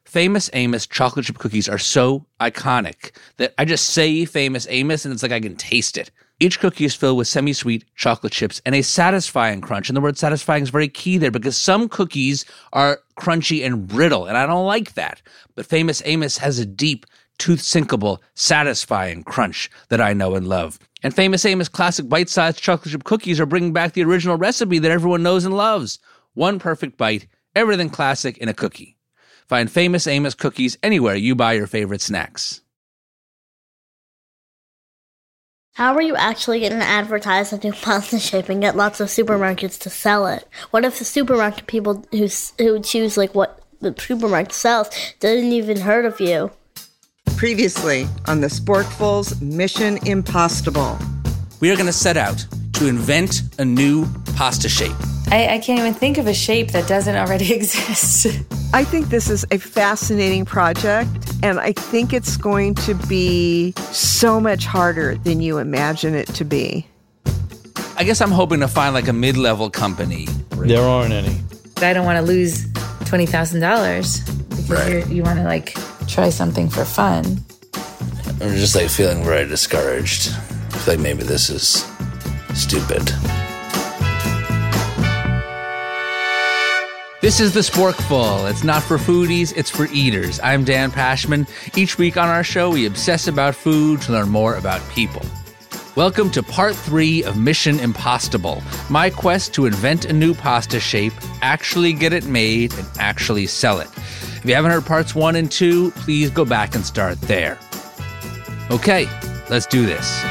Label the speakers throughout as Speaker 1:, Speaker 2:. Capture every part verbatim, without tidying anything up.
Speaker 1: Famous Amos chocolate chip cookies are so iconic that I just say Famous Amos and it's like I can taste it. Each cookie is filled with semi-sweet chocolate chips and a satisfying crunch. And the word satisfying is very key there because some cookies are crunchy and brittle, and I don't like that. But Famous Amos has a deep, tooth-sinkable, satisfying crunch that I know and love. And Famous Amos classic bite-sized chocolate chip cookies are bringing back the original recipe that everyone knows and loves. One perfect bite, everything classic in a cookie. Find Famous Amos cookies anywhere you buy your favorite snacks.
Speaker 2: How are you actually going to advertise a new pasta shape and get lots of supermarkets to sell it? What if the supermarket people who who choose like what the supermarket sells didn't even heard of you?
Speaker 3: Previously on the Sporkfuls Mission Impossible.
Speaker 1: We are going to set out to invent a new pasta shape.
Speaker 4: I, I can't even think of a shape that doesn't already exist.
Speaker 3: I think this is a fascinating project, and I think it's going to be so much harder than you imagine it to be.
Speaker 1: I guess I'm hoping to find like a mid-level company.
Speaker 5: There aren't any.
Speaker 4: I don't want to lose twenty thousand dollars because
Speaker 1: Right.
Speaker 4: you're, you want to like try something for fun.
Speaker 1: I'm just like feeling very discouraged. I feel like maybe this is stupid. This is The Sporkful. It's not for foodies, it's for eaters. I'm Dan Pashman. Each week on our show, we obsess about food to learn more about people. Welcome to part three of Mission Impossible, my quest to invent a new pasta shape, actually get it made, and actually sell it. If you haven't heard parts one and two, please go back and start there. Okay, let's do this.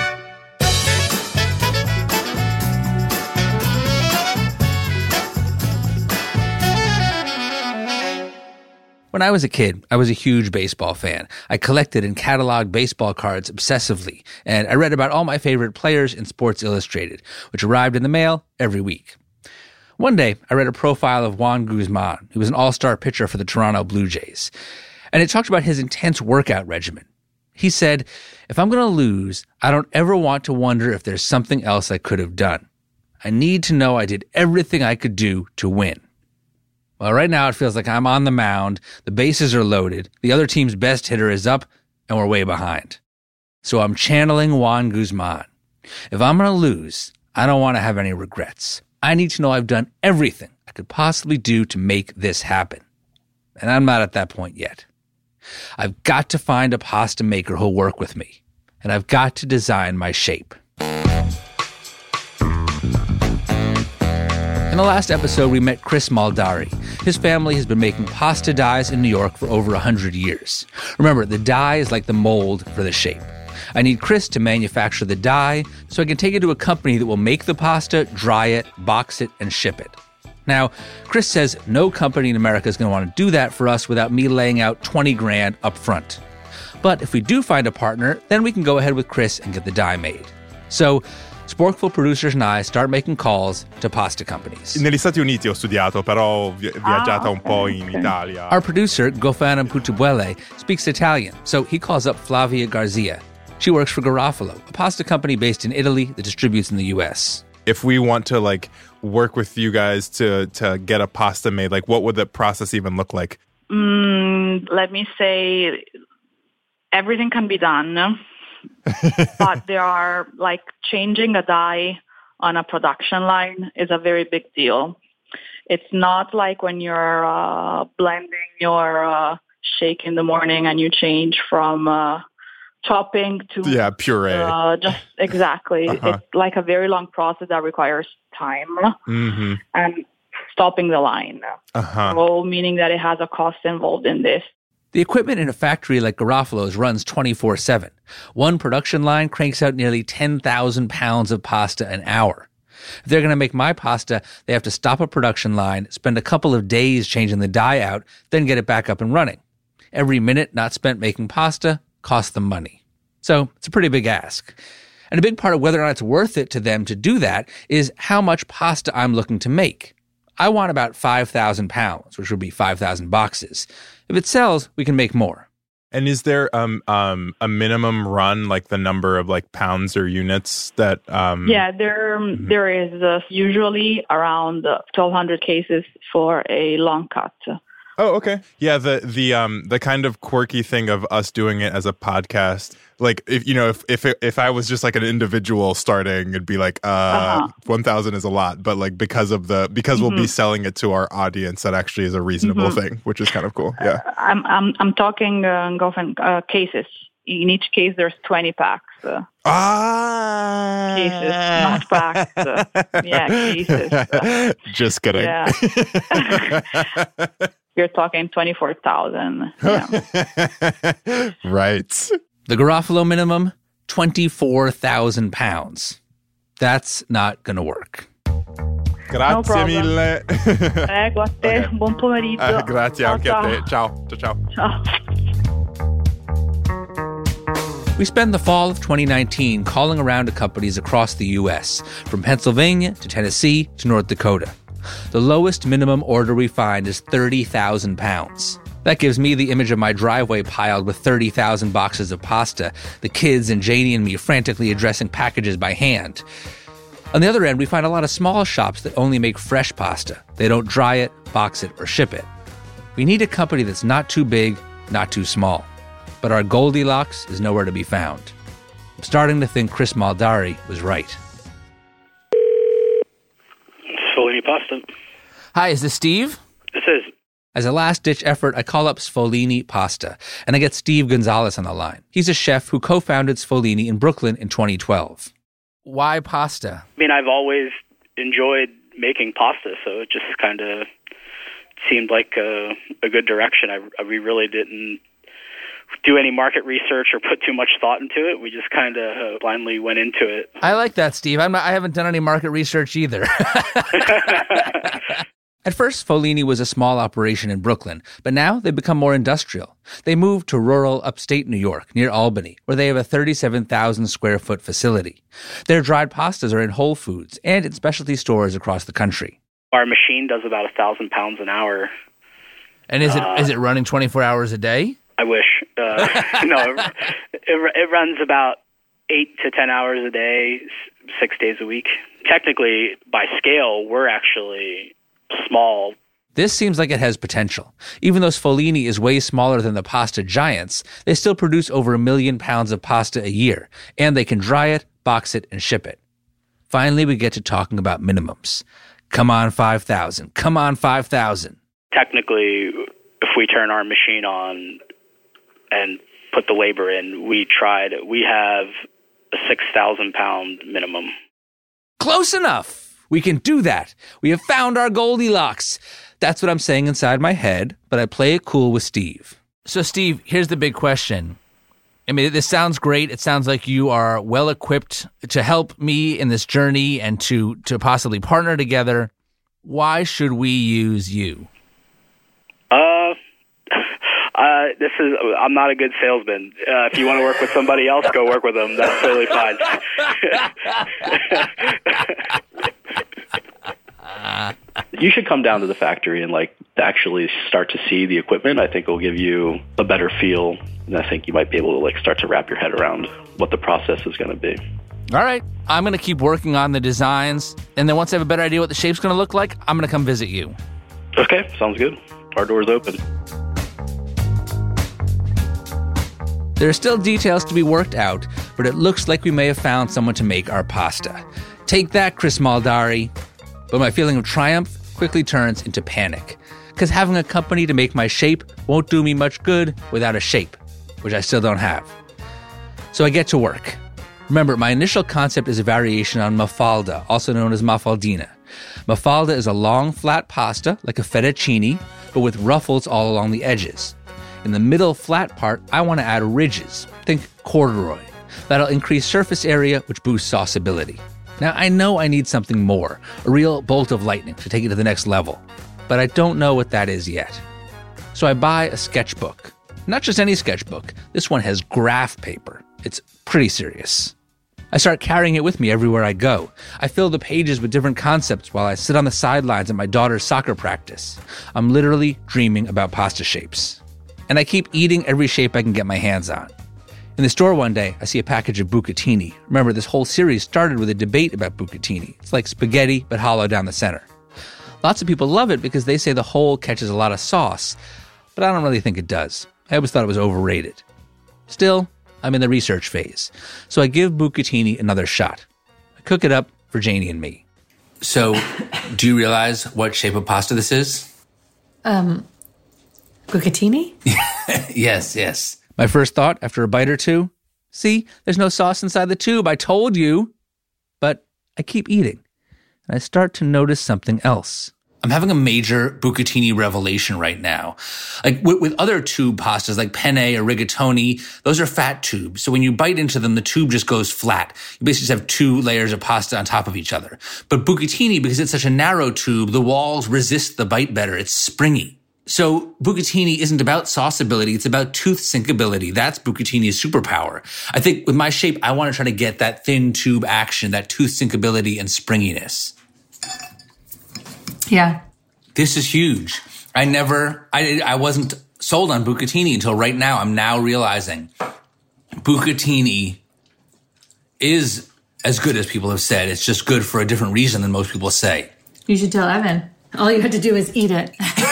Speaker 1: When I was a kid, I was a huge baseball fan. I collected and cataloged baseball cards obsessively, and I read about all my favorite players in Sports Illustrated, which arrived in the mail every week. One day, I read a profile of Juan Guzman, who was an all-star pitcher for the Toronto Blue Jays, and it talked about his intense workout regimen. He said, "If I'm going to lose, I don't ever want to wonder if there's something else I could have done. I need to know I did everything I could do to win." Well, right now it feels like I'm on the mound, the bases are loaded, the other team's best hitter is up, and we're way behind. So I'm channeling Juan Guzman. If I'm going to lose, I don't want to have any regrets. I need to know I've done everything I could possibly do to make this happen. And I'm not at that point yet. I've got to find a pasta maker who'll work with me, and I've got to design my shape. In the last episode, we met Chris Maldari. His family has been making pasta dies in New York for over one hundred years. Remember, the die is like the mold for the shape. I need Chris to manufacture the die so I can take it to a company that will make the pasta, dry it, box it, and ship it. Now, Chris says no company in America is going to want to do that for us without me laying out twenty grand up front. But if we do find a partner, then we can go ahead with Chris and get the die made. So, Sporkful producers and I start making calls to pasta companies.
Speaker 6: Negli Stati Uniti ho studiato, però ho vi- viaggiata
Speaker 7: Ah,
Speaker 6: un po'
Speaker 7: okay,
Speaker 6: in
Speaker 7: okay.
Speaker 6: Italia.
Speaker 1: Our producer, Gofana Putubuele, speaks Italian, so he calls up Flavia Garzia. She works for Garofalo, a pasta company based in Italy that distributes in the U S.
Speaker 6: If we want to like work with you guys to to get a pasta made, like what would the process even look like?
Speaker 7: Mm, let me say, everything can be done, but there are like changing a die on a production line is a very big deal. It's not like when you're uh, blending your uh, shake in the morning and you change from uh, chopping to
Speaker 6: Yeah, puree.
Speaker 7: Uh, just exactly.
Speaker 6: Uh-huh.
Speaker 7: It's like a very long process that requires time
Speaker 6: Mm-hmm.
Speaker 7: and stopping the line.
Speaker 6: Uh-huh.
Speaker 7: So meaning that it has a cost involved in this.
Speaker 1: The equipment in a factory like Garofalo's runs twenty-four seven. One production line cranks out nearly ten thousand pounds of pasta an hour. If they're going to make my pasta, they have to stop a production line, spend a couple of days changing the die out, then get it back up and running. Every minute not spent making pasta costs them money. So it's a pretty big ask. And a big part of whether or not it's worth it to them to do that is how much pasta I'm looking to make. I want about five thousand pounds, which would be five thousand boxes. If it sells, we can make more.
Speaker 6: And is there um um a minimum run, like the number of like pounds or units that um
Speaker 7: Yeah, there
Speaker 6: Mhm.
Speaker 7: there is uh, usually around uh, twelve hundred cases for a long cut.
Speaker 6: Oh, okay. Yeah, the the um the kind of quirky thing of us doing it as a podcast, like if you know if if it, if I was just like an individual starting, it'd be like uh uh-huh. one thousand is a lot, but like because of the because mm-hmm. we'll be selling it to our audience, that actually is a reasonable mm-hmm. thing, which is kind of cool. Yeah.
Speaker 7: Uh, I'm I'm I'm talking uh, golfing uh, cases. In each case, there's twenty packs. Uh,
Speaker 6: ah,
Speaker 7: cases, not packs. Uh, yeah, cases. Uh,
Speaker 6: Just kidding.
Speaker 7: Yeah. You're talking twenty-four thousand. Yeah.
Speaker 6: Right.
Speaker 1: The Garofalo minimum, twenty-four thousand pounds. That's not going to work.
Speaker 6: Grazie
Speaker 7: no
Speaker 6: mille.
Speaker 7: Prego, a te. Okay. Buon pomeriggio.
Speaker 6: Uh, grazie
Speaker 7: ciao,
Speaker 6: anche
Speaker 7: ciao.
Speaker 6: a te. Ciao. Ciao, ciao.
Speaker 7: Ciao.
Speaker 1: We spend the fall of twenty nineteen calling around to companies across the U S, from Pennsylvania to Tennessee to North Dakota. The lowest minimum order we find is thirty thousand pounds. That gives me the image of my driveway piled with thirty thousand boxes of pasta, the kids and Janie and me frantically addressing packages by hand. On the other end, we find a lot of small shops that only make fresh pasta. They don't dry it, box it, or ship it. We need a company that's not too big, not too small. But our Goldilocks is nowhere to be found. I'm starting to think Chris Maldari was right.
Speaker 5: Sfolini Pasta.
Speaker 1: Hi, is this Steve?
Speaker 5: This is.
Speaker 1: As a last-ditch effort, I call up Sfolini Pasta, and I get Steve Gonzalez on the line. He's a chef who co-founded Sfolini in Brooklyn in twenty twelve. Why pasta?
Speaker 5: I mean, I've always enjoyed making pasta, so it just kind of seemed like a, a good direction. I, I, we really didn't do any market research or put too much thought into it. We just kind of uh, blindly went into it.
Speaker 1: I like that, Steve. I'm not, I haven't done any market research either. At first, Sfolini was a small operation in Brooklyn, but now they've become more industrial. They moved to rural upstate New York, near Albany, where they have a thirty-seven thousand square foot facility. Their dried pastas are in Whole Foods and in specialty stores across the country.
Speaker 5: Our machine does about a thousand pounds an hour.
Speaker 1: And is it
Speaker 5: uh,
Speaker 1: is it running twenty-four hours a day?
Speaker 5: I wish. Uh, no, it, it, it runs about eight to ten hours a day, six days a week. Technically, by scale, we're actually small.
Speaker 1: This seems like it has potential. Even though Sfolini is way smaller than the pasta giants, they still produce over a million pounds of pasta a year, and they can dry it, box it, and ship it. Finally, we get to talking about minimums. Come on, five thousand. Come on, five thousand.
Speaker 5: Technically, if we turn our machine on and put the labor in, we tried, we have a six thousand pound minimum.
Speaker 1: Close enough. We can do that. We have found our Goldilocks. That's what I'm saying inside my head, but I play it cool with Steve. So, Steve, here's the big question. I mean, this sounds great. It sounds like you are well equipped to help me in this journey and to, to possibly partner together. Why should we use you?
Speaker 5: Uh, uh, this is, I'm not a good salesman. Uh, if you want to work with somebody else, go work with them. That's totally fine.
Speaker 8: You should come down to the factory and like actually start to see the equipment. I think it'll give you a better feel, and I think you might be able to like start to wrap your head around what the process is going to be.
Speaker 1: All right, I'm going to keep working on the designs, and then once I have a better idea what the shape's going to look like, I'm going to come visit you.
Speaker 8: Okay, sounds good. Our door's open.
Speaker 1: There are still details to be worked out, but it looks like we may have found someone to make our pasta. Take that, Chris Maldari. But my feeling of triumph quickly turns into panic, because having a company to make my shape won't do me much good without a shape, which I still don't have. So I get to work. Remember, my initial concept is a variation on mafalda, also known as mafaldina. Mafalda is a long, flat pasta, like a fettuccine, but with ruffles all along the edges. In the middle flat part, I want to add ridges. Think corduroy. That'll increase surface area, which boosts sauceability. Now, I know I need something more, a real bolt of lightning to take it to the next level, but I don't know what that is yet. So I buy a sketchbook. Not just any sketchbook. This one has graph paper. It's pretty serious. I start carrying it with me everywhere I go. I fill the pages with different concepts while I sit on the sidelines at my daughter's soccer practice. I'm literally dreaming about pasta shapes. And I keep eating every shape I can get my hands on. In the store one day, I see a package of bucatini. Remember, this whole series started with a debate about bucatini. It's like spaghetti, but hollow down the center. Lots of people love it because they say the whole catches a lot of sauce, but I don't really think it does. I always thought it was overrated. Still, I'm in the research phase, so I give bucatini another shot. I cook it up for Janie and me. So, do you realize what shape of pasta this is?
Speaker 4: Um, bucatini?
Speaker 1: Yes, yes. My first thought after a bite or two, see, there's no sauce inside the tube, I told you. But I keep eating, and I start to notice something else. I'm having a major bucatini revelation right now. Like with, with other tube pastas like penne or rigatoni, those are fat tubes. So when you bite into them, the tube just goes flat. You basically just have two layers of pasta on top of each other. But bucatini, because it's such a narrow tube, the walls resist the bite better. It's springy. So bucatini isn't about sauceability. It's about tooth sinkability. That's bucatini's superpower. I think with my shape, I want to try to get that thin tube action, that tooth sinkability and springiness.
Speaker 4: Yeah.
Speaker 1: This is huge. I never, I, I wasn't sold on bucatini until right now. I'm now realizing bucatini is as good as people have said. It's just good for a different reason than most people say.
Speaker 4: You should tell Evan. All you have to do is eat it.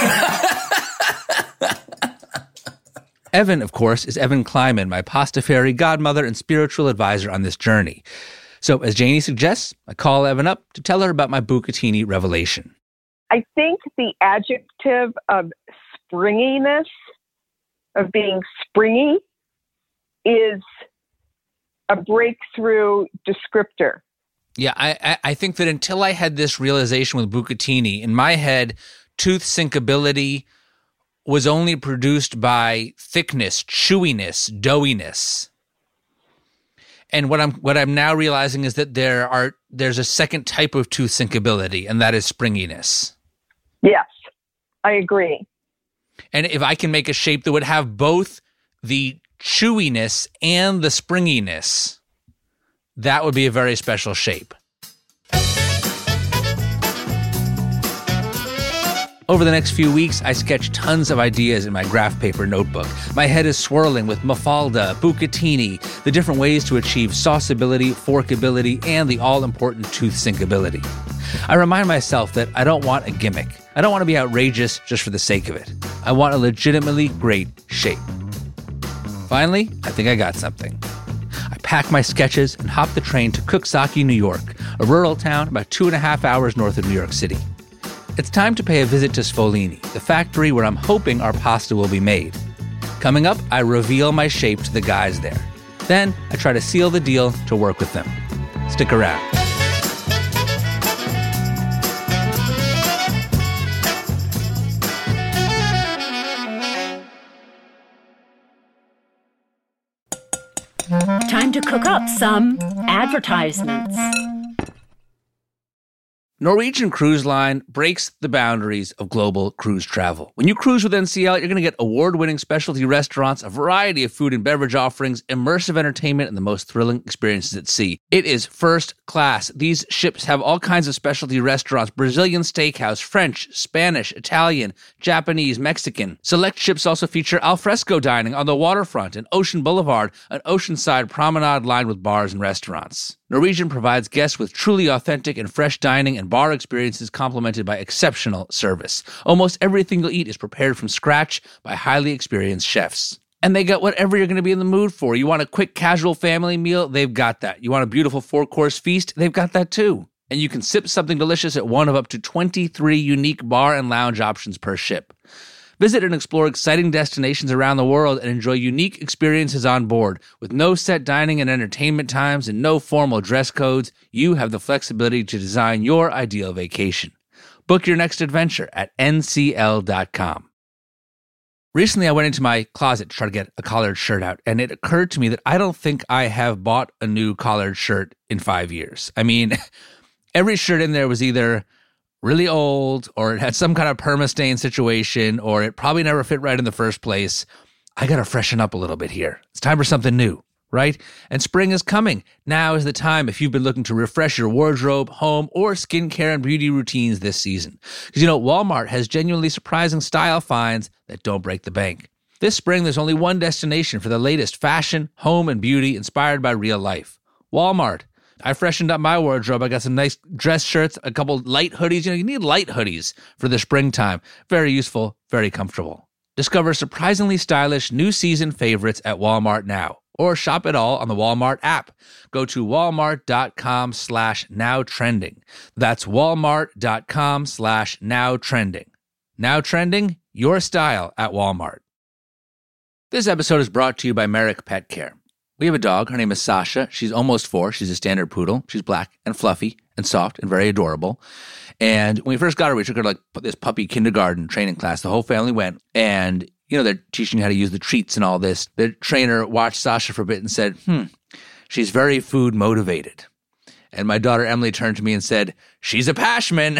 Speaker 1: Evan, of course, is Evan Kleiman, my pasta fairy godmother and spiritual advisor on this journey. So as Janie suggests, I call Evan up to tell her about my bucatini revelation.
Speaker 3: I think the adjective of springiness, of being springy, is a breakthrough descriptor.
Speaker 1: Yeah, I, I think that until I had this realization with bucatini, in my head, tooth sinkability was only produced by thickness, chewiness, doughiness. And what I'm what I'm now realizing is that there are there's a second type of tooth sinkability, and that is springiness.
Speaker 3: Yes, I agree.
Speaker 1: And if I can make a shape that would have both the chewiness and the springiness, that would be a very special shape. Over the next few weeks, I sketch tons of ideas in my graph paper notebook. My head is swirling with mafalda, bucatini, the different ways to achieve sauceability, forkability, and the all-important tooth sinkability. I remind myself that I don't want a gimmick. I don't want to be outrageous just for the sake of it. I want a legitimately great shape. Finally, I think I got something. I pack my sketches and hop the train to Coxsackie, New York, a rural town about two and a half hours north of New York City. It's time to pay a visit to Sfolini, the factory where I'm hoping our pasta will be made. Coming up, I reveal my shape to the guys there. Then, I try to seal the deal to work with them. Stick around.
Speaker 9: Time to cook up some advertisements.
Speaker 1: Norwegian Cruise Line breaks the boundaries of global cruise travel. When you cruise with N C L, you're going to get award-winning specialty restaurants, a variety of food and beverage offerings, immersive entertainment, and the most thrilling experiences at sea. It is first class. These ships have all kinds of specialty restaurants: Brazilian steakhouse, French, Spanish, Italian, Japanese, Mexican. Select ships also feature alfresco dining on the waterfront and Ocean Boulevard, an oceanside promenade lined with bars and restaurants. Norwegian provides guests with truly authentic and fresh dining and bar experiences complemented by exceptional service. Almost everything you'll eat is prepared from scratch by highly experienced chefs. And they got whatever you're going to be in the mood for. You want a quick, casual family meal? They've got that. You want a beautiful four-course feast? They've got that too. And you can sip something delicious at one of up to twenty-three unique bar and lounge options per ship. Visit and explore exciting destinations around the world and enjoy unique experiences on board. With no set dining and entertainment times and no formal dress codes, you have the flexibility to design your ideal vacation. Book your next adventure at N C L dot com. Recently, I went into my closet to try to get a collared shirt out, and it occurred to me that I don't think I have bought a new collared shirt in five years. I mean, every shirt in there was either really old, or it had some kind of perma-stain situation, or it probably never fit right in the first place. I got to freshen up a little bit here. It's time for something new, right? And spring is coming. Now is the time if you've been looking to refresh your wardrobe, home, or skincare and beauty routines this season. Because, you know, Walmart has genuinely surprising style finds that don't break the bank. This spring, there's only one destination for the latest fashion, home, and beauty inspired by real life. Walmart. I freshened up my wardrobe. I got some nice dress shirts, a couple light hoodies. You know, you need light hoodies for the springtime. Very useful, very comfortable. Discover surprisingly stylish new season favorites at Walmart now, or shop it all on the Walmart app. Go to walmart.com slash now trending. That's walmart.com slash now trending. Now trending, your style at Walmart. This episode is brought to you by Merrick Pet Care. We have a dog. Her name is Sasha. She's almost four. She's a standard poodle. She's black and fluffy and soft and very adorable. And when we first got her, we took her to like this puppy kindergarten training class. The whole family went. And, you know, they're teaching you how to use the treats and all this. The trainer watched Sasha for a bit and said, hmm, she's very food motivated. And my daughter Emily turned to me and said, she's a Pashman.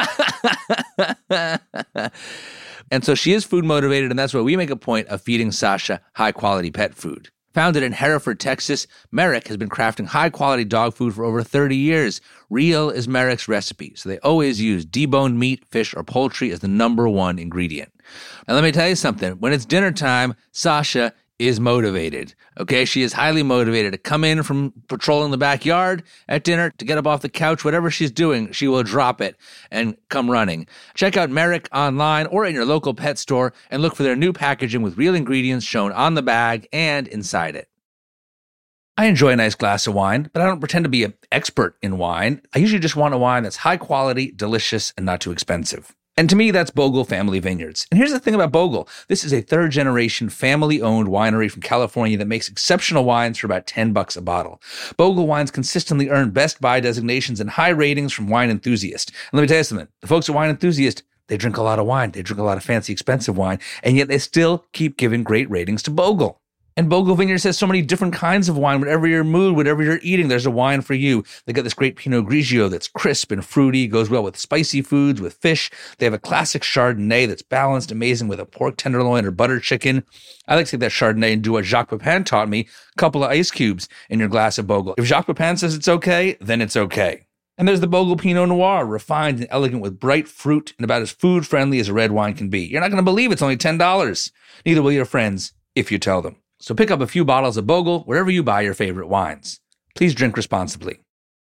Speaker 1: And so she is food motivated, and that's why we make a point of feeding Sasha high-quality pet food. Founded in Hereford, Texas, Merrick has been crafting high-quality dog food for over thirty years. Real is Merrick's recipe, so they always use deboned meat, fish, or poultry as the number one ingredient. And let me tell you something. When it's dinner time, Sasha is motivated. Okay, she is highly motivated to come in from patrolling the backyard at dinner, to get up off the couch, whatever she's doing, she will drop it and come running. Check out Merrick online or in your local pet store and look for their new packaging with real ingredients shown on the bag and inside it. I enjoy a nice glass of wine, but I don't pretend to be an expert in wine. I usually just want a wine that's high quality, delicious, and not too expensive. And to me, that's Bogle Family Vineyards. And here's the thing about Bogle. This is a third-generation, family-owned winery from California that makes exceptional wines for about ten bucks a bottle. Bogle wines consistently earn Best Buy designations and high ratings from wine enthusiasts. And let me tell you something. The folks at Wine Enthusiast, they drink a lot of wine. They drink a lot of fancy, expensive wine. And yet they still keep giving great ratings to Bogle. And Bogle Vineyards has so many different kinds of wine. Whatever your mood, whatever you're eating, there's a wine for you. They got this great Pinot Grigio that's crisp and fruity, goes well with spicy foods, with fish. They have a classic Chardonnay that's balanced, amazing with a pork tenderloin or butter chicken. I like to take that Chardonnay and do what Jacques Pepin taught me, a couple of ice cubes in your glass of Bogle. If Jacques Pepin says it's okay, then it's okay. And there's the Bogle Pinot Noir, refined and elegant with bright fruit and about as food-friendly as a red wine can be. You're not going to believe it's only ten dollars. Neither will your friends if you tell them. So pick up a few bottles of Bogle wherever you buy your favorite wines. Please drink responsibly.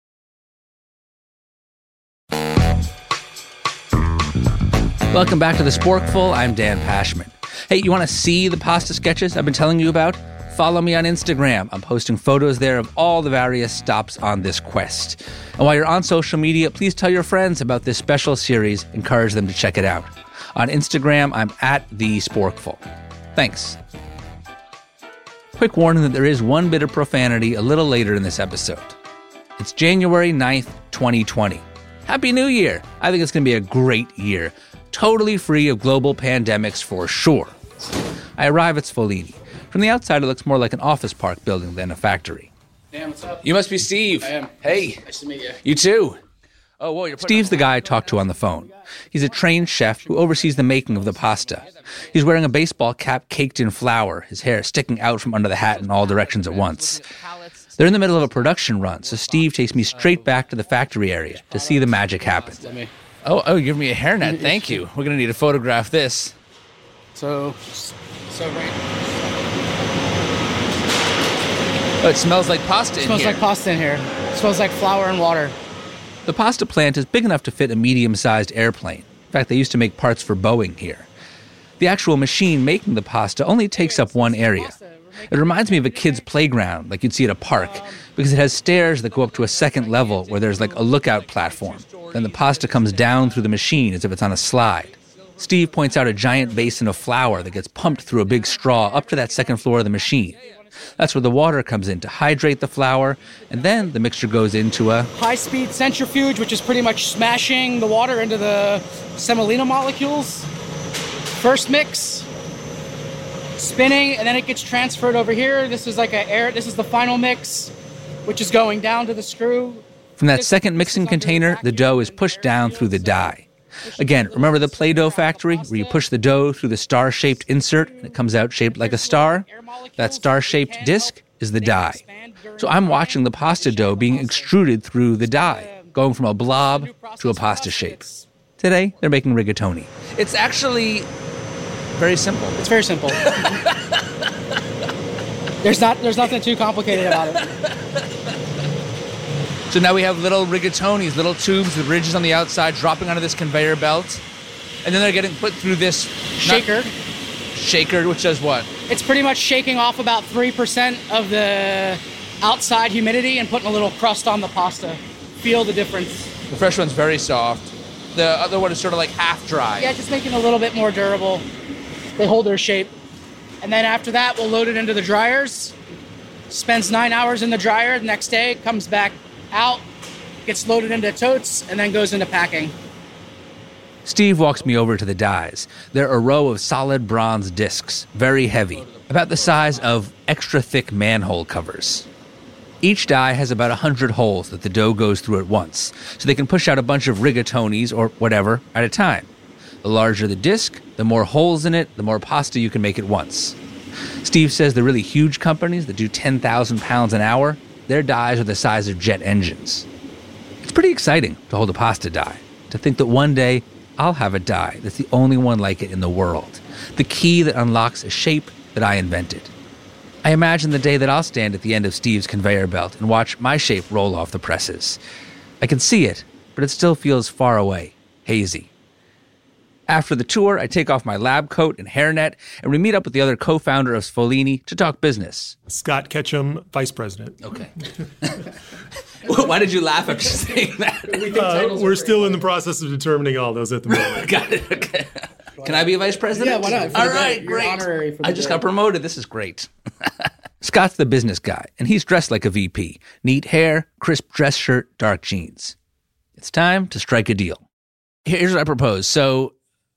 Speaker 1: Welcome back to The Sporkful. I'm Dan Pashman. Hey, you want to see the pasta sketches I've been telling you about? Follow me on Instagram. I'm posting photos there of all the various stops on this quest. And while you're on social media, please tell your friends about this special series. Encourage them to check it out. On Instagram, I'm at The Sporkful. Thanks. Quick warning that there is one bit of profanity a little later in this episode. It's January ninth, twenty twenty. Happy New Year! I think it's going to be a great year. Totally free of global pandemics for sure. I arrive at Sfollini. From the outside, it looks more like an office park building than a factory.
Speaker 10: Dan, what's up?
Speaker 1: You must be Steve.
Speaker 10: I am.
Speaker 1: Hey.
Speaker 10: Nice to meet you.
Speaker 1: You too. Oh, whoa, you're Steve's the guy I talked to on the phone. He's a trained chef who oversees the making of the pasta. He's wearing a baseball cap caked in flour, his hair sticking out from under the hat in all directions at once. They're in the middle of a production run, so Steve takes me straight back to the factory area to see the magic happen. Oh, oh, you give me a hairnet. Thank you. We're going to need to photograph this.
Speaker 10: So, so right.
Speaker 1: Oh, it smells like pasta in here.
Speaker 10: It smells like pasta in here. It smells like flour and water.
Speaker 1: The pasta plant is big enough to fit a medium-sized airplane. In fact, they used to make parts for Boeing here. The actual machine making the pasta only takes up one area. It reminds me of a kid's playground, like you'd see at a park, because it has stairs that go up to a second level where there's like a lookout platform. Then the pasta comes down through the machine as if it's on a slide. Steve points out a giant basin of flour that gets pumped through a big straw up to that second floor of the machine. That's where the water comes in to hydrate the flour, and then the mixture goes into a
Speaker 10: high-speed centrifuge, which is pretty much smashing the water into the semolina molecules. First mix, spinning, and then it gets transferred over here. This is like a air. This is the final mix, which is going down to the screw.
Speaker 1: From that second mixing container, the dough is pushed down through the die. Again, remember the Play-Doh factory where you push the dough through the star-shaped insert and it comes out shaped like a star? That star-shaped disc is the die. So I'm watching the pasta dough being extruded through the die, going from a blob to a pasta shape. Today, they're making rigatoni. It's actually very simple.
Speaker 10: It's very simple. there's not there's nothing too complicated about it.
Speaker 1: So now we have little rigatonis, little tubes with ridges on the outside dropping onto this conveyor belt. And then they're getting put through this
Speaker 10: shaker.
Speaker 1: Shaker, which does what?
Speaker 10: It's pretty much shaking off about three percent of the outside humidity and putting a little crust on the pasta. Feel the difference.
Speaker 1: The fresh one's very soft. The other one is sort of like half dry.
Speaker 10: Yeah, just making it a little bit more durable. They hold their shape. And then after that, we'll load it into the dryers. Spends nine hours in the dryer. The next day, it comes back out, gets loaded into totes, and then goes into packing.
Speaker 1: Steve walks me over to the dies. They're a row of solid bronze discs, very heavy, about the size of extra thick manhole covers. Each die has about one hundred holes that the dough goes through at once, so they can push out a bunch of rigatonis or whatever at a time. The larger the disc, the more holes in it, the more pasta you can make at once. Steve says the really huge companies that do ten thousand pounds an hour, their dies are the size of jet engines. It's pretty exciting to hold a pasta die, to think that one day I'll have a die that's the only one like it in the world, the key that unlocks a shape that I invented. I imagine the day that I'll stand at the end of Steve's conveyor belt and watch my shape roll off the presses. I can see it, but it still feels far away, hazy. After the tour, I take off my lab coat and hairnet, and we meet up with the other co-founder of Sfolini to talk business.
Speaker 11: Scott Ketchum, vice president.
Speaker 1: Okay. Why did you laugh after saying that?
Speaker 11: We uh, we're still in the process of determining all those at the moment.
Speaker 1: Got it, okay. Can I be a vice president?
Speaker 10: Yeah, why not?
Speaker 1: All right, great.
Speaker 10: Honorary for the
Speaker 1: I just
Speaker 10: day.
Speaker 1: got promoted. This is great. Scott's the business guy, and he's dressed like a V P. Neat hair, crisp dress shirt, dark jeans. It's time to strike a deal. Here's what I propose. So,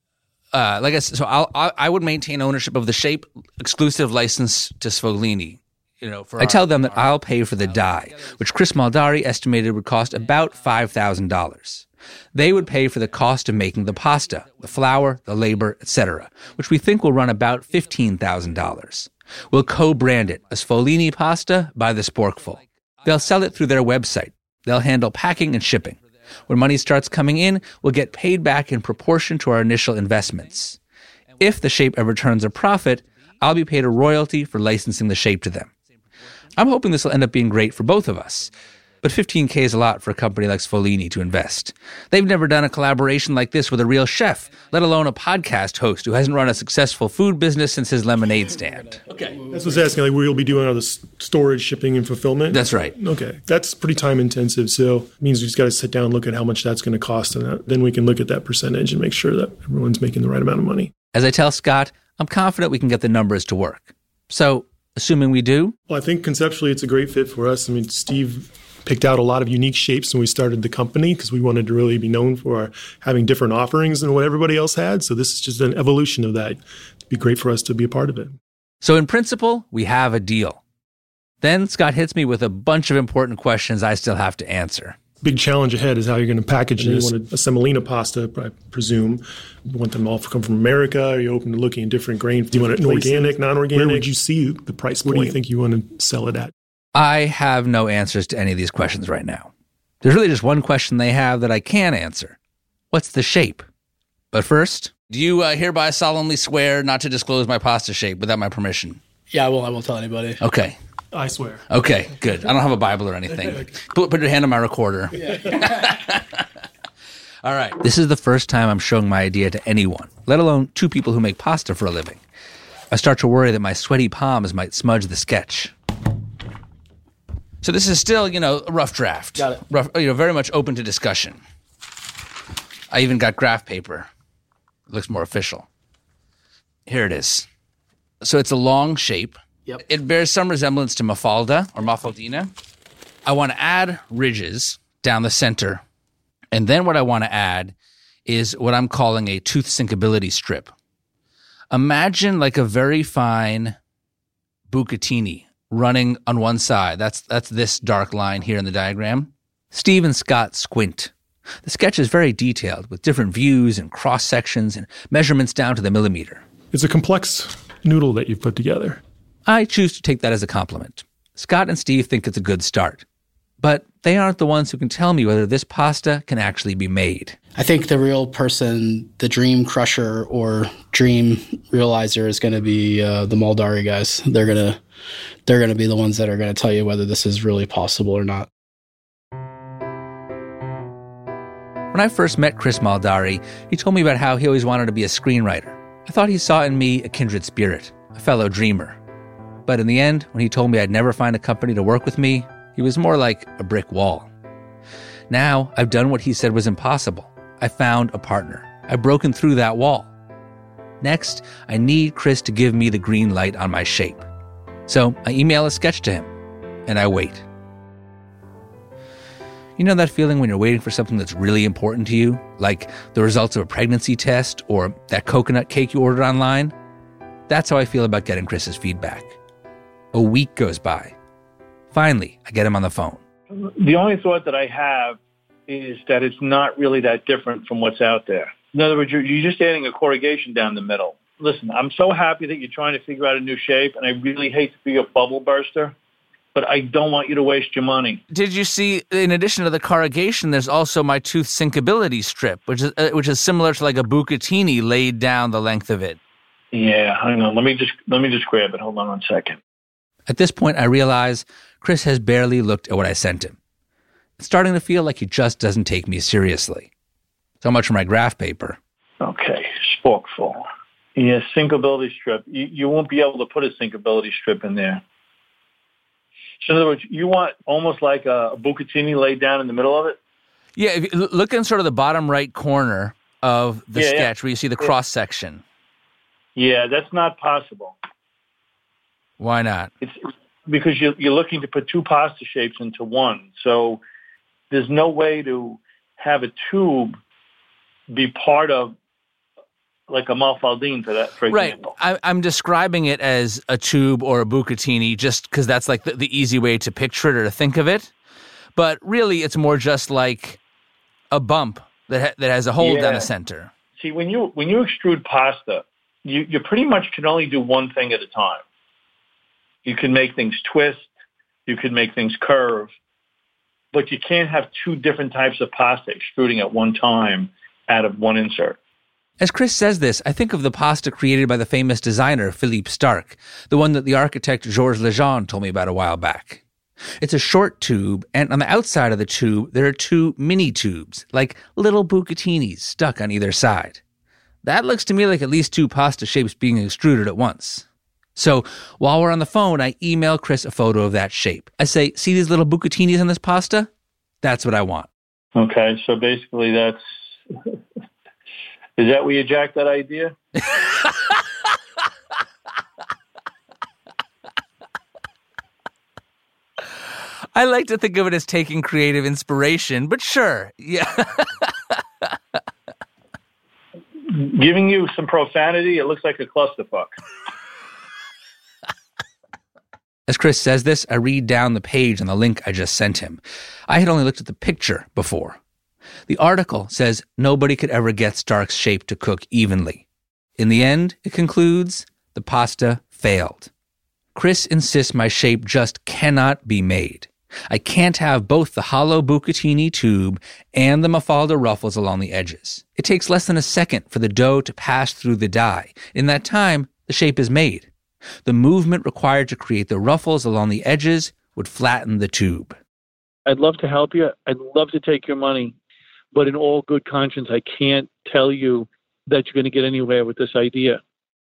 Speaker 1: uh, like I said, so I'll, I I would maintain ownership of the shape, exclusive license to Sfolini. You know, for I our, tell them that I'll pay for the die, which Chris Maldari estimated would cost about five thousand dollars. They would pay for the cost of making the pasta, the flour, the labor, et cetera, which we think will run about fifteen thousand dollars. We'll co-brand it as Sfolini pasta by the sporkful. They'll sell it through their website. They'll handle packing and shipping. When money starts coming in, we'll get paid back in proportion to our initial investments. If the shape ever turns a profit, I'll be paid a royalty for licensing the shape to them. I'm hoping this will end up being great for both of us. But fifteen K is a lot for a company like Sfolini to invest. They've never done a collaboration like this with a real chef, let alone a podcast host who hasn't run a successful food business since his lemonade stand.
Speaker 11: Okay. That's what I was asking, like where you'll be doing all the storage, shipping, and fulfillment?
Speaker 1: That's right.
Speaker 11: Okay. That's pretty time intensive, so it means we just got to sit down and look at how much that's going to cost, and that, then we can look at that percentage and make sure that everyone's making the right amount of money.
Speaker 1: As I tell Scott, I'm confident we can get the numbers to work. So, assuming we do?
Speaker 11: Well, I think conceptually it's a great fit for us. I mean, Steve picked out a lot of unique shapes when we started the company because we wanted to really be known for our having different offerings than what everybody else had. So this is just an evolution of that. It'd be great for us to be a part of it.
Speaker 1: So in principle, we have a deal. Then Scott hits me with a bunch of important questions I still have to answer.
Speaker 11: Big challenge ahead is how you're going to package this. You want a semolina pasta, I presume. You want them all to come from America? Are you open to looking at different grains? Do you want it organic, non-organic? Where would you see the price point? Where do you think you want to sell it at?
Speaker 1: I have no answers to any of these questions right now. There's really just one question they have that I can answer. What's the shape? But first, do you uh, hereby solemnly swear not to disclose my pasta shape without my permission?
Speaker 10: Yeah, I won't. I won't tell anybody.
Speaker 1: Okay.
Speaker 11: I swear.
Speaker 1: Okay, good. I don't have a Bible or anything. Put, put your hand on my recorder. All right. This is the first time I'm showing my idea to anyone, let alone two people who make pasta for a living. I start to worry that my sweaty palms might smudge the sketch. So this is still, you know, a rough draft.
Speaker 10: Got it.
Speaker 1: Rough, you know, very much open to discussion. I even got graph paper. It looks more official. Here it is. So it's a long shape.
Speaker 10: Yep.
Speaker 1: It bears some resemblance to Mafalda or Mafaldina. I want to add ridges down the center. And then what I want to add is what I'm calling a tooth sinkability strip. Imagine like a very fine bucatini running on one side. That's that's this dark line here in the diagram. Steve and Scott squint. The sketch is very detailed with different views and cross sections and measurements down to the millimeter.
Speaker 11: It's a complex noodle that you've put together.
Speaker 1: I choose to take that as a compliment. Scott and Steve think it's a good start. But they aren't the ones who can tell me whether this pasta can actually be made.
Speaker 12: I think the real person, the dream crusher or dream realizer is going to be uh, the Maldari guys. They're going to they're going to be the ones that are going to tell you whether this is really possible or not.
Speaker 1: When I first met Chris Maldari, he told me about how he always wanted to be a screenwriter. I thought he saw in me a kindred spirit, a fellow dreamer. But in the end, when he told me I'd never find a company to work with me, he was more like a brick wall. Now, I've done what he said was impossible. I found a partner. I've broken through that wall. Next, I need Chris to give me the green light on my shape. So I email a sketch to him, and I wait. You know that feeling when you're waiting for something that's really important to you, like the results of a pregnancy test or that coconut cake you ordered online? That's how I feel about getting Chris's feedback. A week goes by. Finally, I get him on the phone.
Speaker 13: The only thought that I have is that it's not really that different from what's out there. In other words, you're, you're just adding a corrugation down the middle. Listen, I'm so happy that you're trying to figure out a new shape, and I really hate to be a bubble burster, but I don't want you to waste your money.
Speaker 1: Did you see, in addition to the corrugation, there's also my tooth syncability strip, which is uh, which is similar to like a bucatini laid down the length of it.
Speaker 13: Yeah, hang on. Let me just let me just grab it. Hold on one second.
Speaker 1: At this point, I realize Chris has barely looked at what I sent him. It's starting to feel like he just doesn't take me seriously. So much for my graph paper.
Speaker 13: Okay, sporkful. Yeah, syncability strip. You, you won't be able to put a syncability strip in there. So in other words, you want almost like a, a bucatini laid down in the middle of it?
Speaker 1: Yeah, if you look in sort of the bottom right corner of the
Speaker 13: yeah,
Speaker 1: sketch
Speaker 13: yeah.
Speaker 1: where you see the
Speaker 13: yeah.
Speaker 1: cross-section.
Speaker 13: Yeah, that's not possible.
Speaker 1: Why not?
Speaker 13: It's because you're, you're looking to put two pasta shapes into one. So there's no way to have a tube be part of like a Malfaldine for that, for example.
Speaker 1: Right. I, I'm describing it as a tube or a bucatini just because that's like the, the easy way to picture it or to think of it. But really, it's more just like a bump that ha- that has a hole
Speaker 13: yeah.
Speaker 1: down the center.
Speaker 13: See, when you when you extrude pasta, you, you pretty much can only do one thing at a time. You can make things twist, you can make things curve, but you can't have two different types of pasta extruding at one time out of one insert.
Speaker 1: As Chris says this, I think of the pasta created by the famous designer Philippe Starck, the one that the architect Georges Lejeune told me about a while back. It's a short tube, and on the outside of the tube, there are two mini tubes, like little bucatinis stuck on either side. That looks to me like at least two pasta shapes being extruded at once. So while we're on the phone, I email Chris a photo of that shape. I say, see these little bucatinis on this pasta? That's what I want.
Speaker 13: Okay, so basically that's... Is that where you jacked that idea?
Speaker 1: I like to think of it as taking creative inspiration, but sure, yeah.
Speaker 13: Giving you some profanity, it looks like a clusterfuck.
Speaker 1: As Chris says this, I read down the page on the link I just sent him. I had only looked at the picture before. The article says nobody could ever get Starck's shape to cook evenly. In the end, it concludes, the pasta failed. Chris insists my shape just cannot be made. I can't have both the hollow bucatini tube and the Mafalda ruffles along the edges. It takes less than a second for the dough to pass through the die. In that time, the shape is made. The movement required to create the ruffles along the edges would flatten the tube.
Speaker 14: I'd love to help you. I'd love to take your money. But in all good conscience, I can't tell you that you're going to get anywhere with this idea.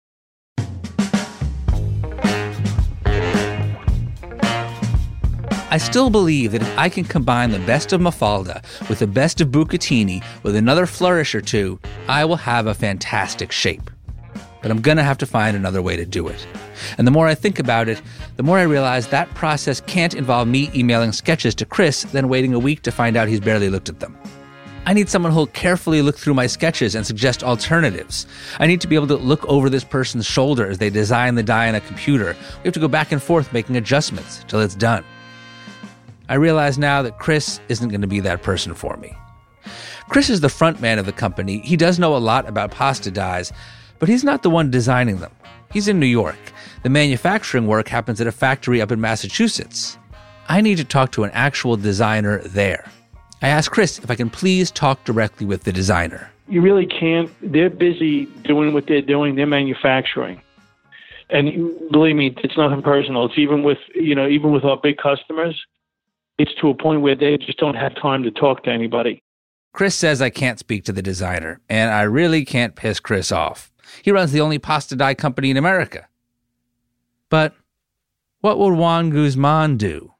Speaker 1: I still believe that if I can combine the best of Mafalda with the best of bucatini with another flourish or two, I will have a fantastic shape. But I'm going to have to find another way to do it. And the more I think about it, the more I realize that process can't involve me emailing sketches to Chris, then waiting a week to find out he's barely looked at them. I need someone who'll carefully look through my sketches and suggest alternatives. I need to be able to look over this person's shoulder as they design the die on a computer. We have to go back and forth making adjustments till it's done. I realize now that Chris isn't going to be that person for me. Chris is the front man of the company. He does know a lot about pasta dies, but he's not the one designing them. He's in New York. The manufacturing work happens at a factory up in Massachusetts. I need to talk to an actual designer there. I asked Chris if I can please talk directly with the designer.
Speaker 14: You really can't. They're busy doing what they're doing. They're manufacturing. And believe me, it's nothing personal. It's even with, you know, even with our big customers, it's to a point where they just don't have time to talk to anybody.
Speaker 1: Chris says I can't speak to the designer, and I really can't piss Chris off. He runs the only pasta die company in America. But what would Juan Guzman do?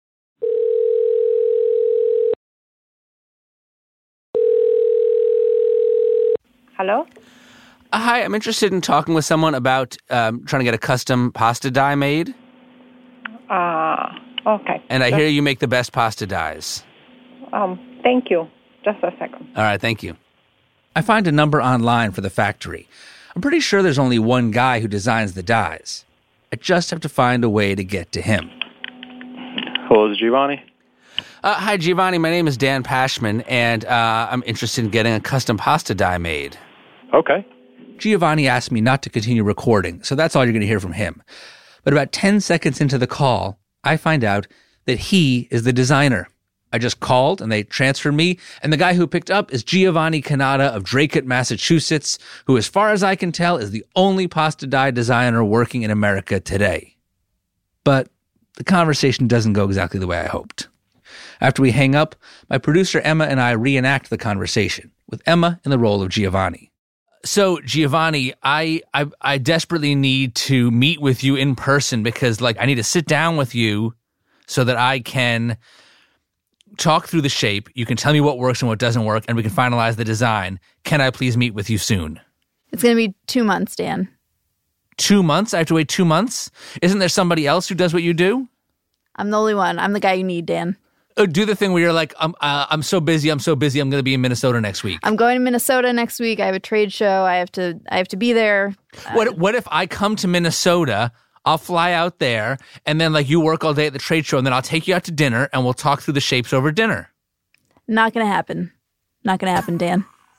Speaker 15: Hello?
Speaker 1: Uh, hi, I'm interested in talking with someone about um, trying to get a custom pasta die made.
Speaker 15: Uh, okay.
Speaker 1: And I
Speaker 15: Just,
Speaker 1: hear you make the best pasta dies.
Speaker 15: Um, thank you. Just a second.
Speaker 1: All right, thank you. I find a number online for the factory. I'm pretty sure there's only one guy who designs the dies. I just have to find a way to get to him.
Speaker 16: Hello, is Giovanni?
Speaker 1: Uh, hi, Giovanni. My name is Dan Pashman, and uh, I'm interested in getting a custom pasta die made.
Speaker 16: Okay.
Speaker 1: Giovanni asked me not to continue recording, so that's all you're going to hear from him. But about ten seconds into the call, I find out that he is the designer. I just called, and they transferred me, and the guy who picked up is Giovanni Canada of Draycote, Massachusetts, who, as far as I can tell, is the only pasta die designer working in America today. But the conversation doesn't go exactly the way I hoped. After we hang up, my producer Emma and I reenact the conversation, with Emma in the role of Giovanni. So, Giovanni, I, I I desperately need to meet with you in person because, like, I need to sit down with you so that I can talk through the shape. You can tell me what works and what doesn't work, and we can finalize the design. Can I please meet with you soon?
Speaker 17: It's going to be two months, Dan.
Speaker 1: Two months? I have to wait two months? Isn't there somebody else who does what you do?
Speaker 17: I'm the only one. I'm the guy you need, Dan.
Speaker 1: Uh, do the thing where you're like, I'm, uh, I'm so busy, I'm so busy, I'm going to be in Minnesota next week.
Speaker 17: I'm going to Minnesota next week. I have a trade show. I have to I have to be there.
Speaker 1: What, uh, what if I come to Minnesota, I'll fly out there, and then like you work all day at the trade show, and then I'll take you out to dinner, and we'll talk through the shapes over dinner?
Speaker 17: Not going to happen. Not going to happen, Dan.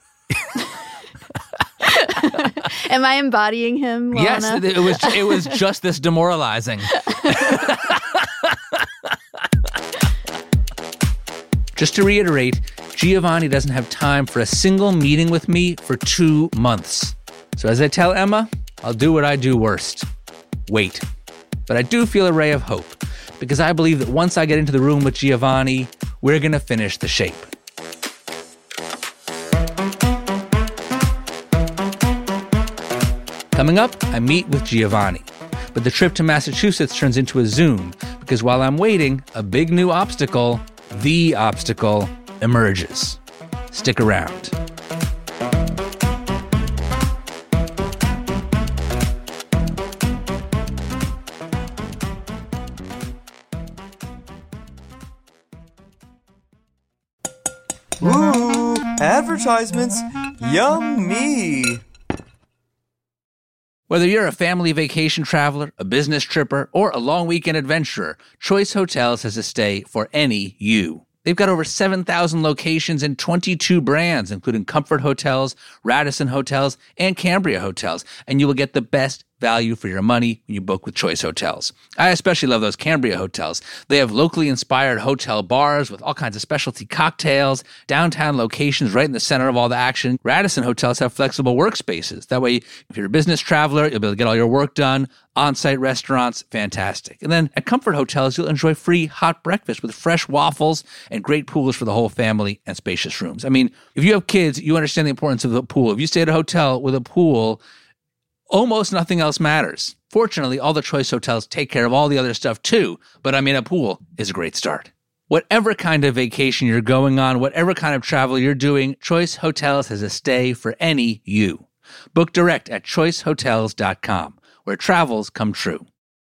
Speaker 17: Am I embodying him, Lana?
Speaker 1: Yes, it was, it was just this demoralizing. Just to reiterate, Giovanni doesn't have time for a single meeting with me for two months. So as I tell Emma, I'll do what I do worst. Wait. But I do feel a ray of hope, because I believe that once I get into the room with Giovanni, we're going to finish the shape. Coming up, I meet with Giovanni. But the trip to Massachusetts turns into a Zoom, because while I'm waiting, a big new obstacle, the obstacle, emerges. Stick around.
Speaker 18: Ooh, advertisements. Yummy.
Speaker 1: Whether you're a family vacation traveler, a business tripper, or a long weekend adventurer, Choice Hotels has a stay for any you. They've got over seven thousand locations and twenty-two brands, including Comfort Hotels, Radisson Hotels, and Cambria Hotels, and you will get the best value for your money when you book with Choice Hotels. I especially love those Cambria Hotels. They have locally inspired hotel bars with all kinds of specialty cocktails, downtown locations right in the center of all the action. Radisson Hotels have flexible workspaces. That way, if you're a business traveler, you'll be able to get all your work done. On-site restaurants, fantastic. And then at Comfort Hotels, you'll enjoy free hot breakfast with fresh waffles and great pools for the whole family and spacious rooms. I mean, if you have kids, you understand the importance of the pool. If you stay at a hotel with a pool, almost nothing else matters. Fortunately, all the Choice Hotels take care of all the other stuff too, but I mean, a pool is a great start. Whatever kind of vacation you're going on, whatever kind of travel you're doing, Choice Hotels has a stay for any you. Book direct at choice hotels dot com, where travels come true.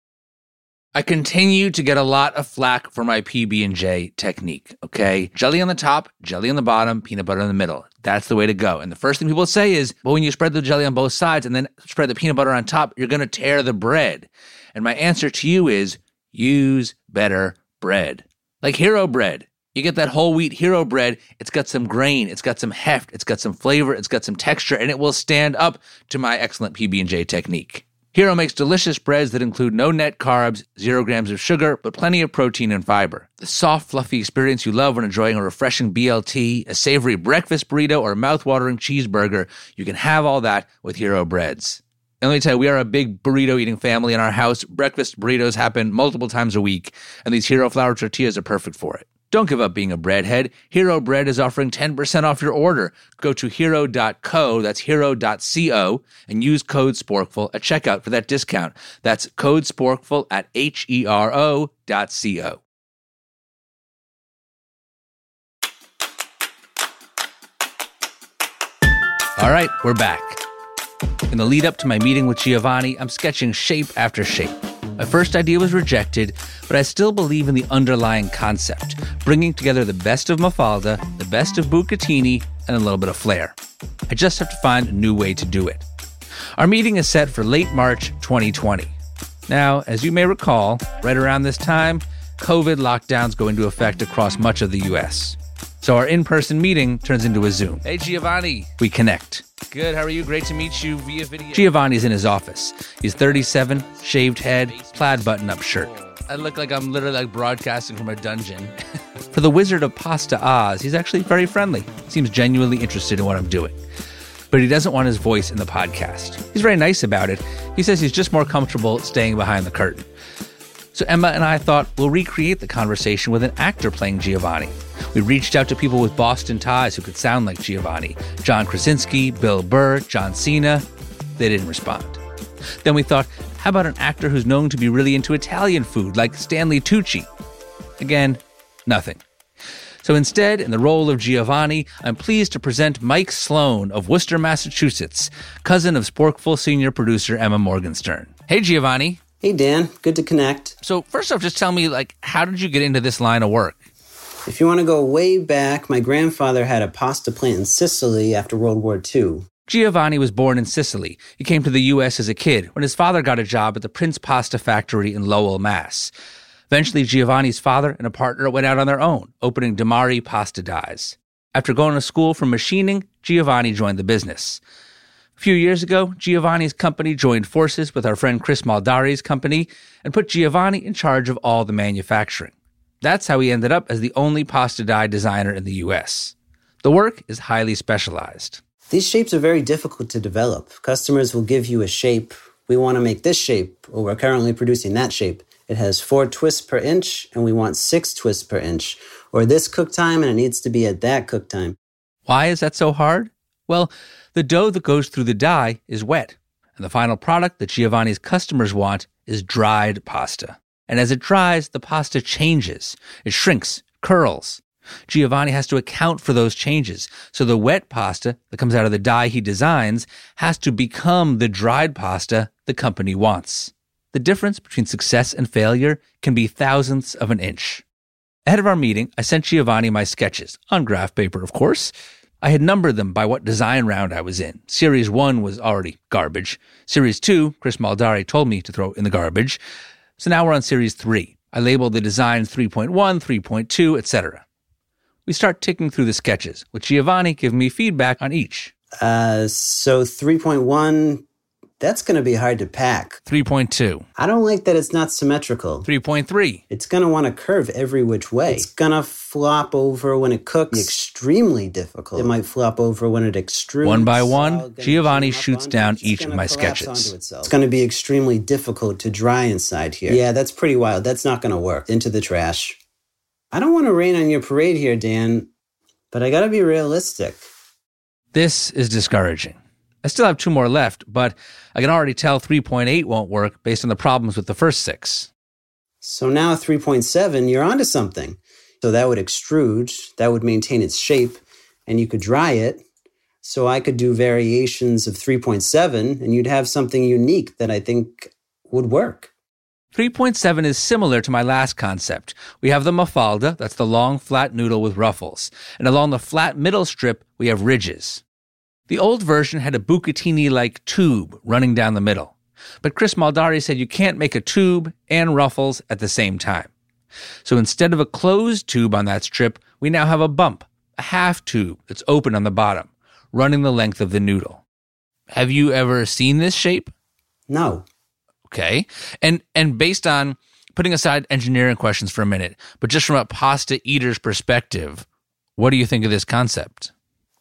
Speaker 1: I continue to get a lot of flack for my P B and J technique, okay? Jelly on the top, jelly on the bottom, peanut butter in the middle. That's the way to go. And the first thing people say is, well, when you spread the jelly on both sides and then spread the peanut butter on top, you're going to tear the bread. And my answer to you is, use better bread. Like Hero Bread. You get that whole wheat Hero Bread, it's got some grain, it's got some heft, it's got some flavor, it's got some texture, and it will stand up to my excellent P B and J technique. Hero makes delicious breads that include no net carbs, zero grams of sugar, but plenty of protein and fiber. The soft, fluffy experience you love when enjoying a refreshing B L T, a savory breakfast burrito, or a mouth-watering cheeseburger, you can have all that with Hero Breads. And let me tell you, we are a big burrito-eating family in our house. Breakfast burritos happen multiple times a week, and these Hero flour tortillas are perfect for it. Don't give up being a breadhead. Hero Bread is offering ten percent off your order. Go to hero dot co, that's hero dot co, and use code SPORKFUL at checkout for that discount. That's code SPORKFUL at H E R O dot C-O. All right, we're back. In the lead up to my meeting with Giovanni, I'm sketching shape after shape. My first idea was rejected, but I still believe in the underlying concept, bringing together the best of Mafalda, the best of Bucatini, and a little bit of flair. I just have to find a new way to do it. Our meeting is set for late March twenty twenty. Now, as you may recall, right around this time, COVID lockdowns go into effect across much of the U S. So our in-person meeting turns into a Zoom. Hey, Giovanni. We connect. Good, how are you? Great to meet you via video. Giovanni's in his office. He's thirty-seven, shaved head, plaid button-up shirt. I look like I'm literally like broadcasting from a dungeon. For the Wizard of Pasta Oz, he's actually very friendly. Seems genuinely interested in what I'm doing. But he doesn't want his voice in the podcast. He's very nice about it. He says he's just more comfortable staying behind the curtain. So Emma and I thought we'll recreate the conversation with an actor playing Giovanni. We reached out to people with Boston ties who could sound like Giovanni. John Krasinski, Bill Burr, John Cena. They didn't respond. Then we thought, how about an actor who's known to be really into Italian food, like Stanley Tucci? Again, nothing. So instead, in the role of Giovanni, I'm pleased to present Mike Sloan of Worcester, Massachusetts, cousin of Sporkful senior producer Emma Morgenstern. Hey, Giovanni.
Speaker 19: Hey, Dan. Good to connect.
Speaker 1: So first off, just tell me, like, how did you get into this line of work?
Speaker 19: If you want to go way back, my grandfather had a pasta plant in Sicily after World War Two.
Speaker 1: Giovanni was born in Sicily. He came to the U S as a kid when his father got a job at the Prince Pasta Factory in Lowell, Mass. Eventually, Giovanni's father and a partner went out on their own, opening Damari Pasta Dies. After going to school for machining, Giovanni joined the business. A few years ago, Giovanni's company joined forces with our friend Chris Maldari's company and put Giovanni in charge of all the manufacturing. That's how he ended up as the only pasta die designer in the U S. The work is highly specialized.
Speaker 19: These shapes are very difficult to develop. Customers will give you a shape. We want to make this shape, or we're currently producing that shape. It has four twists per inch, and we want six twists per inch. Or this cook time, and it needs to be at that cook time.
Speaker 1: Why is that so hard? Well, the dough that goes through the die is wet, and the final product that Giovanni's customers want is dried pasta. And as it dries, the pasta changes. It shrinks, curls. Giovanni has to account for those changes, so the wet pasta that comes out of the die he designs has to become the dried pasta the company wants. The difference between success and failure can be thousandths of an inch. Ahead of our meeting, I sent Giovanni my sketches, on graph paper, of course. I had numbered them by what design round I was in. Series one was already garbage. Series two, Chris Maldari told me to throw in the garbage. So now we're on Series three. I labeled the designs three point one, three point two, et cetera. We start ticking through the sketches, with Giovanni giving me feedback on each.
Speaker 19: Uh, so three point one, that's going to be hard to pack.
Speaker 1: three point two.
Speaker 19: I don't like that it's not symmetrical.
Speaker 1: three point three.
Speaker 19: It's going to want to curve every which way. It's going to flop over when it cooks. Extremely difficult. It might flop over when it extrudes.
Speaker 1: One by one, Giovanni shoots down each of my sketches.
Speaker 19: It's going to be extremely difficult to dry inside here. Yeah, that's pretty wild. That's not going to work. Into the trash. I don't want to rain on your parade here, Dan, but I got to be realistic.
Speaker 1: This is discouraging. I still have two more left, but I can already tell three point eight won't work based on the problems with the first six.
Speaker 19: So now three point seven, you're onto something. So that would extrude, that would maintain its shape, and you could dry it. So I could do variations of three point seven, and you'd have something unique that I think would work.
Speaker 1: three point seven is similar to my last concept. We have the Mafalda, that's the long, flat noodle with ruffles. And along the flat middle strip, we have ridges. The old version had a bucatini-like tube running down the middle. But Chris Maldari said you can't make a tube and ruffles at the same time. So instead of a closed tube on that strip, we now have a bump, a half tube that's open on the bottom, running the length of the noodle. Have you ever seen this shape?
Speaker 19: No.
Speaker 1: Okay. And and based on, putting aside engineering questions for a minute, but just from a pasta eater's perspective, what do you think of this concept?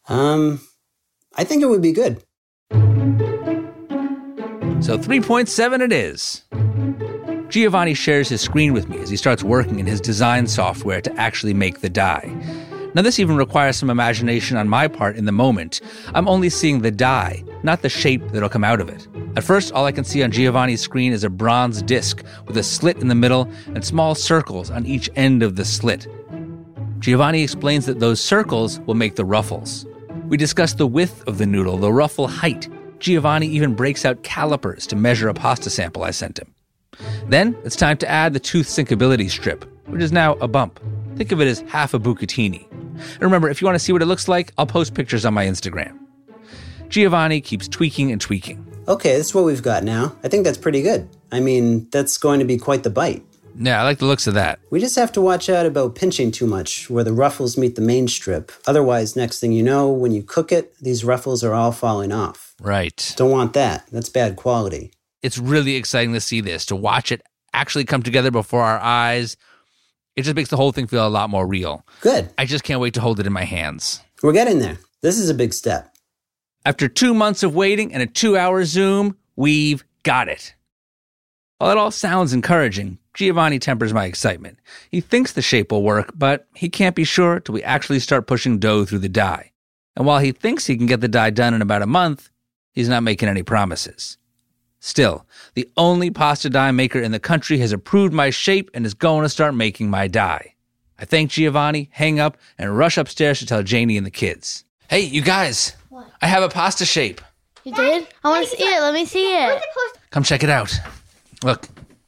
Speaker 19: Um, I think it would be good.
Speaker 1: So three point seven it is. Giovanni shares his screen with me as he starts working in his design software to actually make the die. Now, this even requires some imagination on my part in the moment. I'm only seeing the die, not the shape that'll come out of it. At first, all I can see on Giovanni's screen is a bronze disc with a slit in the middle and small circles on each end of the slit. Giovanni explains that those circles will make the ruffles. We discuss the width of the noodle, the ruffle height. Giovanni even breaks out calipers to measure a pasta sample I sent him. Then, it's time to add the tooth syncability strip, which is now a bump. Think of it as half a bucatini. And remember, if you want to see what it looks like, I'll post pictures on my Instagram. Giovanni keeps tweaking and tweaking.
Speaker 19: Okay, that's what we've got now. I think that's pretty good. I mean, that's going to be quite the bite.
Speaker 1: Yeah, I like the looks of that.
Speaker 19: We just have to watch out about pinching too much where the ruffles meet the main strip. Otherwise, next thing you know, when you cook it, these ruffles are all falling off.
Speaker 1: Right.
Speaker 19: Don't want that. That's bad quality.
Speaker 1: It's really exciting to see this, to watch it actually come together before our eyes. It just makes the whole thing feel a lot more real.
Speaker 19: Good.
Speaker 1: I just can't wait to hold it in my hands.
Speaker 19: We're getting there. This is a big step.
Speaker 1: After two months of waiting and a two-hour Zoom, we've got it. While it all sounds encouraging, Giovanni tempers my excitement. He thinks the shape will work, but he can't be sure till we actually start pushing dough through the die. And while he thinks he can get the die done in about a month, he's not making any promises. Still, the only pasta die maker in the country has approved my shape and is going to start making my die. I thank Giovanni, hang up, and rush upstairs to tell Janie and the kids. Hey, you guys, what? I have a pasta shape.
Speaker 2: You did? I want to see it. Let me see it.
Speaker 1: Come check it out. Look.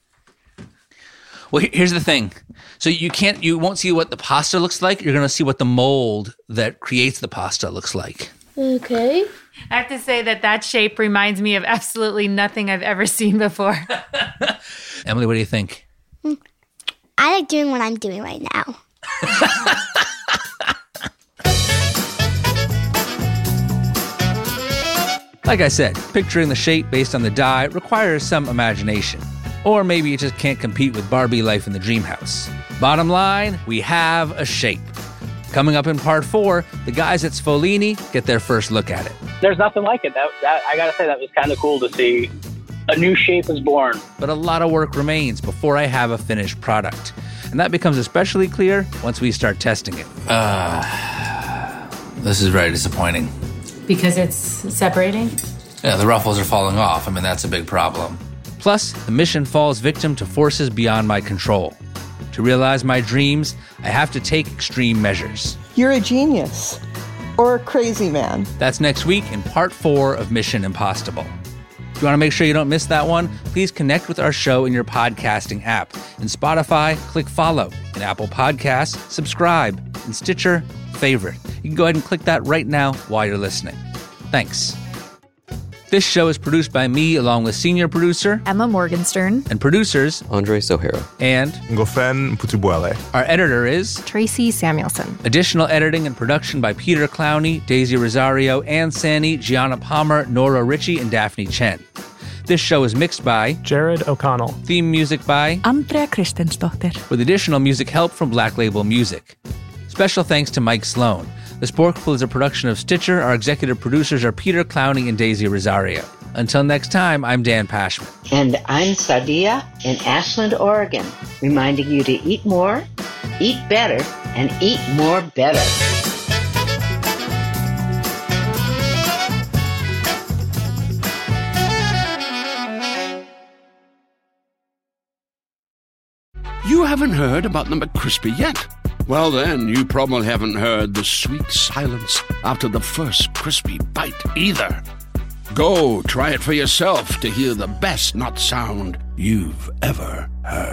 Speaker 1: Well, here's the thing. So you can't, you won't see what the pasta looks like. You're going to see what the mold that creates the pasta looks like.
Speaker 2: Okay.
Speaker 4: I have to say that that shape reminds me of absolutely nothing I've ever seen before.
Speaker 1: Emily, what do you think?
Speaker 20: I like doing what I'm doing right now.
Speaker 1: Like I said, picturing the shape based on the die requires some imagination. Or maybe you just can't compete with Barbie Life in the Dream House. Bottom line, we have a shape. Coming up in part four, the guys at Sfolini get their first look at it.
Speaker 21: There's nothing like it. That, that I gotta say, that was kind of cool to see. A new shape is born.
Speaker 1: But a lot of work remains before I have a finished product. And that becomes especially clear once we start testing it. Uh, this is very disappointing.
Speaker 4: Because it's separating?
Speaker 1: Yeah, the ruffles are falling off. I mean, that's a big problem. Plus, the mission falls victim to forces beyond my control. To realize my dreams, I have to take extreme measures.
Speaker 3: You're a genius. Or a crazy man.
Speaker 1: That's next week in part four of Mission Impossible. If you want to make sure you don't miss that one, please connect with our show in your podcasting app. In Spotify, click follow. In Apple Podcasts, subscribe. In Stitcher, favorite. You can go ahead and click that right now while you're listening. Thanks. This show is produced by me along with senior producer
Speaker 17: Emma Morgenstern
Speaker 1: and producers
Speaker 22: Andre Sohara
Speaker 1: and
Speaker 6: Ngofen Putubuele.
Speaker 1: Our editor is
Speaker 17: Tracy Samuelson.
Speaker 1: Additional editing and production by Peter Clowney, Daisy Rosario, Ann Sani, Gianna Palmer, Nora Ritchie, and Daphne Chen. This show is mixed by
Speaker 11: Jared O'Connell.
Speaker 1: Theme music by
Speaker 23: Andrea Kristensdottir.
Speaker 1: With additional music help from Black Label Music. Special thanks to Mike Sloan. The Sporkful is a production of Stitcher. Our executive producers are Peter Clowney and Daisy Rosario. Until next time, I'm Dan Pashman.
Speaker 24: And I'm Sadia in Ashland, Oregon, reminding you to eat more, eat better, and eat more better.
Speaker 25: You haven't heard about the McCrispy yet? Well, then, you probably haven't heard the sweet silence after the first crispy bite either. Go try it for yourself to hear the best nut sound you've ever heard.